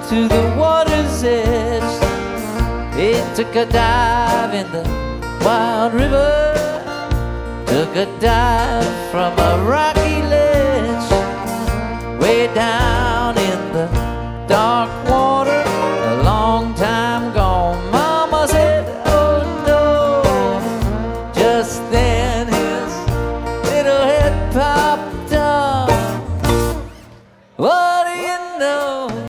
to the water's edge. He took a dive in the wild river, took a dive from a rocky ledge, way down in the dark water. A long time gone, Mama said, oh no. Just then his little head popped